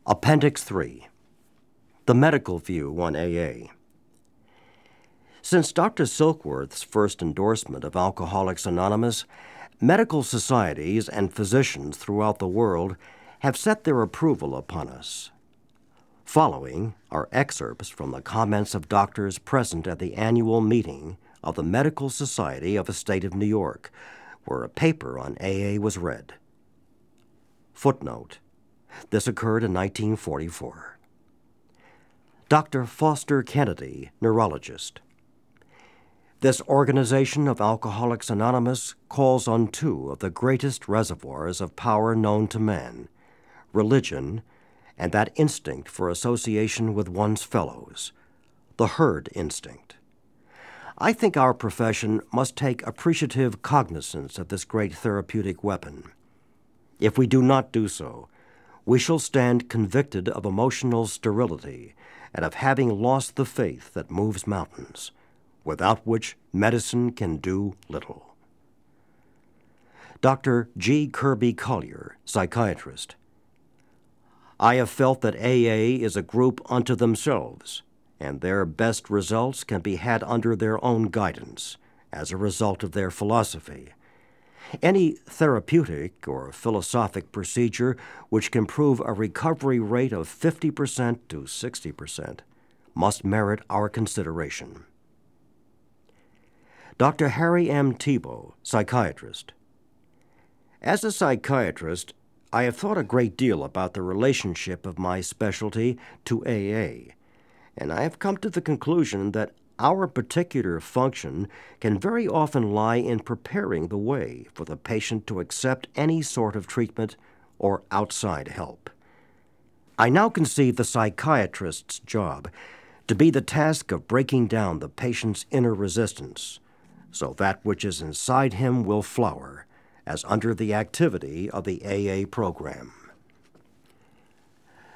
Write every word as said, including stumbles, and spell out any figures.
Appendix three. The Medical View on A A. Since Doctor Silkworth's first endorsement of Alcoholics Anonymous, medical societies and physicians throughout the world have set their approval upon us. Following are excerpts from the comments of doctors present at the annual meeting of the Medical Society of the State of New York, where a paper on A A was read. Footnote: this occurred in nineteen forty-four. Doctor Foster Kennedy, neurologist. This organization of Alcoholics Anonymous calls on two of the greatest reservoirs of power known to man, religion and that instinct for association with one's fellows, the herd instinct. I think our profession must take appreciative cognizance of this great therapeutic weapon. If we do not do so, we shall stand convicted of emotional sterility and of having lost the faith that moves mountains, without which medicine can do little. Doctor G. Kirby Collier, psychiatrist. I have felt that A A is a group unto themselves, and their best results can be had under their own guidance, as a result of their philosophy. Any therapeutic or philosophic procedure which can prove a recovery rate of fifty percent to sixty percent must merit our consideration. Doctor Harry M. Tebow, psychiatrist. As a psychiatrist, I have thought a great deal about the relationship of my specialty to A A, and I have come to the conclusion that our particular function can very often lie in preparing the way for the patient to accept any sort of treatment or outside help. I now conceive the psychiatrist's job to be the task of breaking down the patient's inner resistance, so that which is inside him will flower, as under the activity of the A A program.